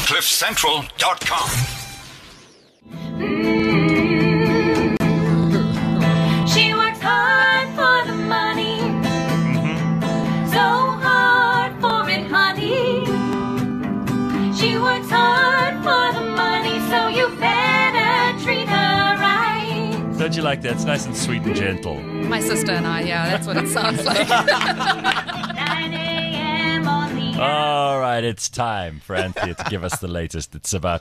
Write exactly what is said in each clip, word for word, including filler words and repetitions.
cliff central dot com. She works hard for the money, mm-hmm. so hard for it, honey. She works hard for the money, so you better treat her right. Don't you like that? It's nice and sweet and gentle. My sister and I, yeah, that's what it sounds like. nine a.m. on the All right, it's time for Anthea to give us the latest. It's about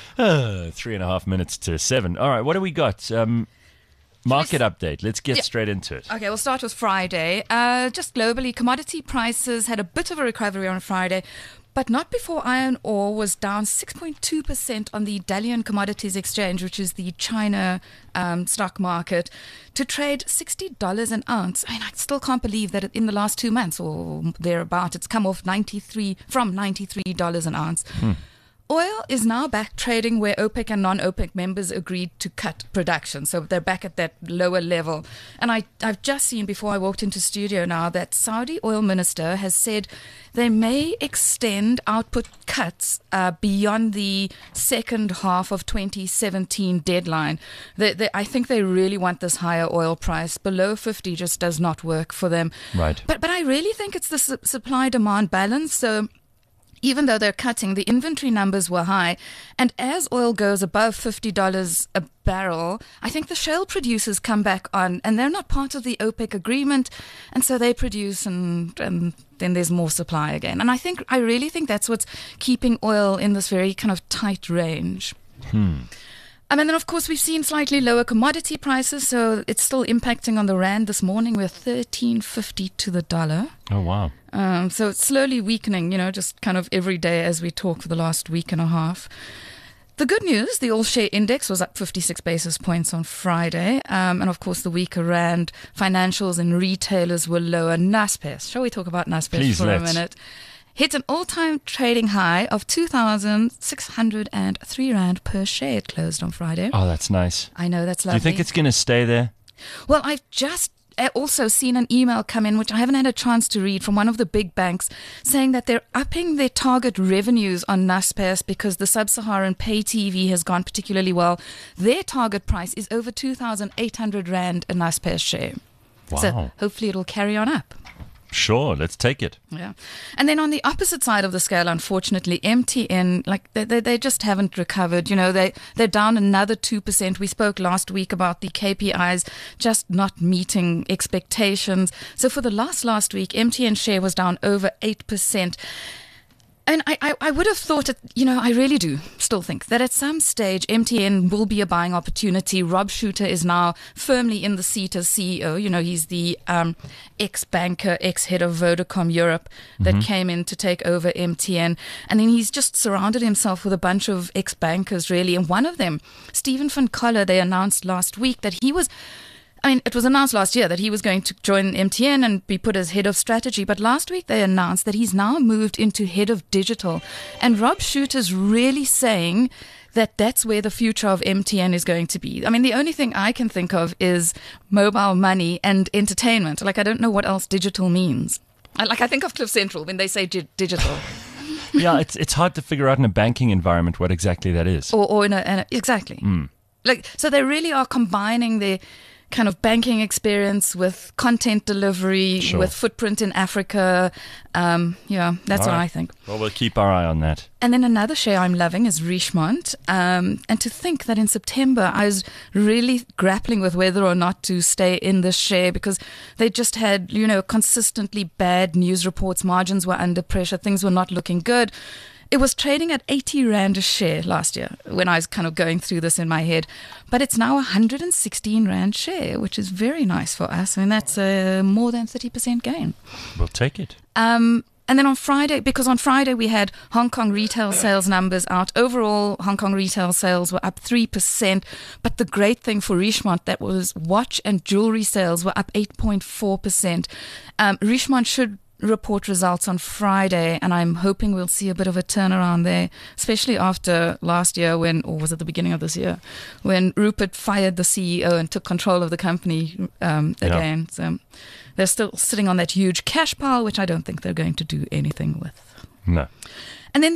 uh, three and a half minutes to seven. All right, what do we got? Um, market update. Let's get Yeah. straight into it. Okay, we'll start with Friday. Uh, just globally, commodity prices had a bit of a recovery on Friday, but not before iron ore was down six point two percent on the Dalian Commodities Exchange, which is the China um, stock market, to trade sixty dollars an ounce. I mean, I still can't believe that in the last two months or thereabout, it's come off ninety-three from ninety-three dollars an ounce. Hmm. Oil is now back trading where OPEC and non-OPEC members agreed to cut production. So they're back at that lower level. And I, I've just seen before I walked into studio now that Saudi oil minister has said they may extend output cuts uh, beyond the second half of twenty seventeen deadline. They, they, I think they really want this higher oil price. Below fifty just does not work for them. Right. But, but I really think it's the su- supply-demand balance. So even though they're cutting, the inventory numbers were high. And as oil goes above fifty dollars a barrel, I think the shale producers come back on, and they're not part of the OPEC agreement. And so they produce, and, and then there's more supply again. And I think, I really think that's what's keeping oil in this very kind of tight range. Hmm. Um, and then, of course, we've seen slightly lower commodity prices, so it's still impacting on the rand this morning. We're thirteen fifty to the dollar. Oh, wow. Um, so it's slowly weakening, you know, just kind of every day as we talk for the last week and a half. The good news, the all-share index was up fifty-six basis points on Friday. Um, and, of course, the weaker rand, financials and retailers were lower. Naspers, shall we talk about Naspers Please, for let's. a minute? Hit an all-time trading high of two thousand six hundred three rand per share. It closed on Friday. Oh, that's nice. I know, that's Do lovely. you think it's going to stay there? Well, I've just also seen an email come in, which I haven't had a chance to read, from one of the big banks saying that they're upping their target revenues on Naspers because the sub-Saharan pay T V has gone particularly well. Their target price is over two thousand eight hundred rand a Naspers share. Wow. So hopefully it'll carry on up. Sure, let's take it. Yeah. And then on the opposite side of the scale, unfortunately, M T N, like they, they, they just haven't recovered. You know, they, they're down another two percent. We spoke last week about the K P Is just not meeting expectations. So for the last last week, M T N share was down over eight percent. And I, I, I would have thought, it, you know, I really do still think that at some stage M T N will be a buying opportunity. Rob Shuter is now firmly in the seat as C E O. You know, he's the um, ex-banker, ex-head of Vodacom Europe that mm-hmm. came in to take over M T N. And then he's just surrounded himself with a bunch of ex-bankers, really. And one of them, Stephen van Coller, they announced last week that he was... I mean, it was announced last year that he was going to join M T N and be put as head of strategy. But last week they announced that he's now moved into head of digital. And Rob Shuter's really saying that that's where the future of M T N is going to be. I mean, the only thing I can think of is mobile money and entertainment. Like, I don't know what else digital means. I, like, I think of Cliff Central when they say gi- digital. Yeah, it's it's hard to figure out in a banking environment what exactly that is. Or, or in a, in a exactly. Mm. Like, so they really are combining their kind of banking experience with content delivery, Sure. with footprint in Africa. Um, yeah, that's All what right. I think. Well, we'll keep our eye on that. And then another share I'm loving is Richemont. Um, and to think that in September, I was really grappling with whether or not to stay in this share because they just had, you know, consistently bad news reports. Margins were under pressure. Things were not looking good. It was trading at eighty rand a share last year when I was kind of going through this in my head. But it's now one hundred sixteen rand share, which is very nice for us. I mean, that's a more than thirty percent gain. We'll take it. Um, and then on Friday, because on Friday we had Hong Kong retail sales numbers out. Overall, Hong Kong retail sales were up three percent. But the great thing for Richemont, that was watch and jewelry sales were up eight point four percent. Um, Richemont should report results on Friday, and I'm hoping we'll see a bit of a turnaround there, especially after last year when, or was it the beginning of this year, when Rupert fired the C E O and took control of the company um, again. Yeah. So they're still sitting on that huge cash pile, which I don't think they're going to do anything with. No. And then the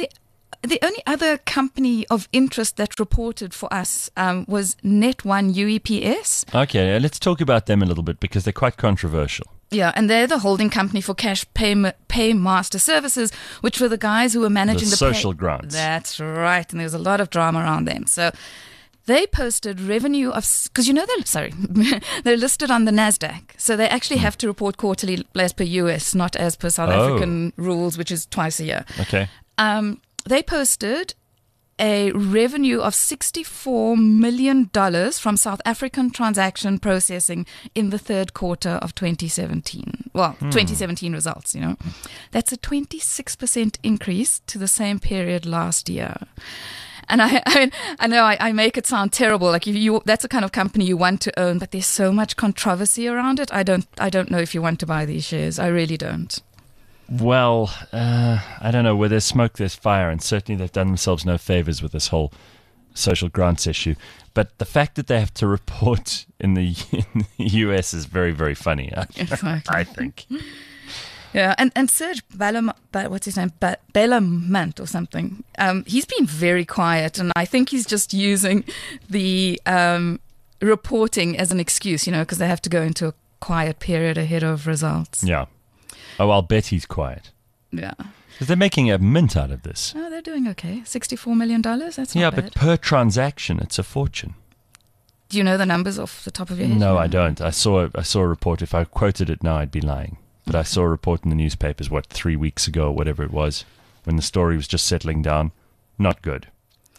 the only other company of interest that reported for us um, was Net one U E P S. Okay, uh, let's talk about them a little bit because they're quite controversial. Yeah, and they're the holding company for Cash Pay, Paymaster Services, which were the guys who were managing The the, social pay- grants. That's right, and there was a lot of drama around them. So they posted revenue of, because you know they're sorry, they're listed on the Nasdaq, so they actually have to report quarterly as per U S, not as per South Oh. African rules, which is twice a year. Okay. Um, they posted a revenue of sixty-four million dollars from South African transaction processing in the third quarter of twenty seventeen. Well, Hmm. twenty seventeen results, you know. That's a twenty-six percent increase to the same period last year. And I, I, I know I, I make it sound terrible. Like if you, that's the kind of company you want to own, but there's so much controversy around it. I don't, I don't know if you want to buy these shares. I really don't. Well, uh, I don't know. Where there's smoke, there's fire, and certainly they've done themselves no favors with this whole social grants issue. But the fact that they have to report in the, in the U S is very, very funny. I, Exactly. I think. Yeah, and, and Serge Bellam, Ba- what's his name, ba- Bellamant or something, um, he's been very quiet, and I think he's just using the um, reporting as an excuse, you know, because they have to go into a quiet period ahead of results. Yeah. Oh, I'll bet he's quiet. Yeah. Because they're making a mint out of this. Oh, they're doing okay. sixty-four million dollars, that's not Yeah, bad. but per transaction, it's a fortune. Do you know the numbers off the top of your head? No, I don't. I saw I saw a report. If I quoted it now, I'd be lying. But I saw a report in the newspapers, what, three weeks ago or whatever it was, when the story was just settling down. Not good.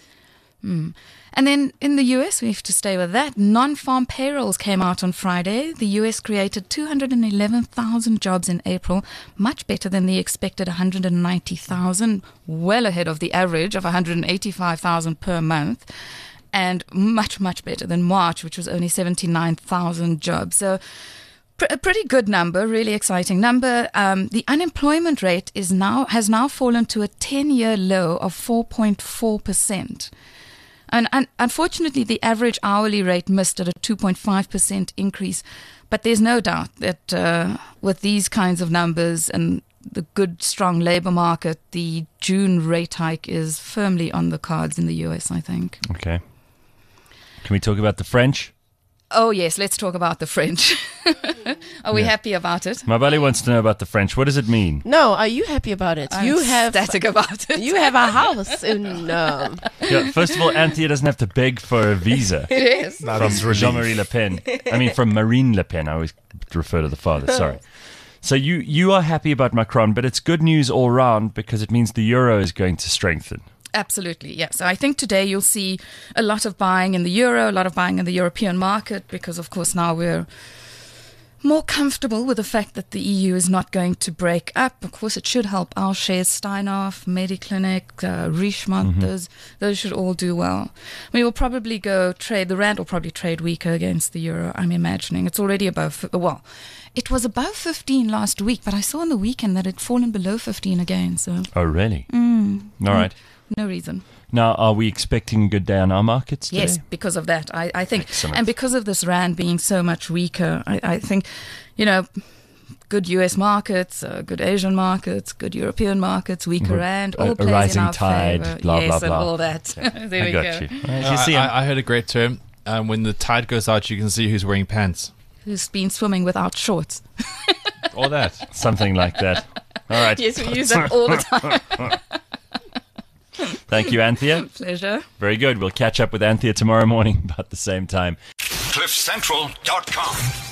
Mm. And then in the U S, we have to stay with that. Non-farm payrolls came out on Friday. The U S created two hundred eleven thousand jobs in April, much better than the expected one hundred ninety thousand, well ahead of the average of one hundred eighty-five thousand per month, and much, much better than March, which was only seventy-nine thousand jobs. So pr- a pretty good number, really exciting number. Um, the unemployment rate is now has now fallen to a ten-year low of four point four percent. And, and unfortunately, the average hourly rate missed at a two point five percent increase. But there's no doubt that uh, with these kinds of numbers and the good, strong labor market, the June rate hike is firmly on the cards in the U S, I think. Okay. Can we talk about the French? Oh, yes, let's talk about the French. Are we Yeah. happy about it? Mabali wants to know about the French. What does it mean? No, are you happy about it? I'm you have static about it. you have a house in um, Yeah, first of all, Anthea doesn't have to beg for a visa It is. from Jean-Marie Le Pen. I mean, from Marine Le Pen. I always refer to the father. Sorry. So you, you are happy about Macron, but it's good news all round because it means the euro is going to strengthen. Absolutely, yes. So I think today you'll see a lot of buying in the euro, a lot of buying in the European market, because of course now we're more comfortable with the fact that the E U is not going to break up. Of course, it should help our shares, Steinhoff, Mediclinic, uh, Richemont, Mm-hmm. those those should all do well. We will probably go trade, the rand will probably trade weaker against the euro, I'm imagining. It's already above, well, it was above fifteen last week, but I saw on the weekend that it'd fallen below fifteen again, so Oh, really? mm, All right. no reason. Now, are we expecting a good day on our markets today? Yes, because of that, I, I think, Excellent. and because of this rand being so much weaker, I, I think, you know, good U S markets, uh, good Asian markets, good European markets, weaker Mhm. rand, A- all a plays rising in our tide, favor. blah, yes, blah, blah. and all that. there I we got go. you. Uh, you see, I, I heard a great term. Um, when the tide goes out, you can see who's wearing pants. Who's been swimming without shorts? Or that. something like that. All right. Yes, we use that all the time. Thank you, Anthea. Pleasure. Very good. We'll catch up with Anthea tomorrow morning about the same time. cliff central dot com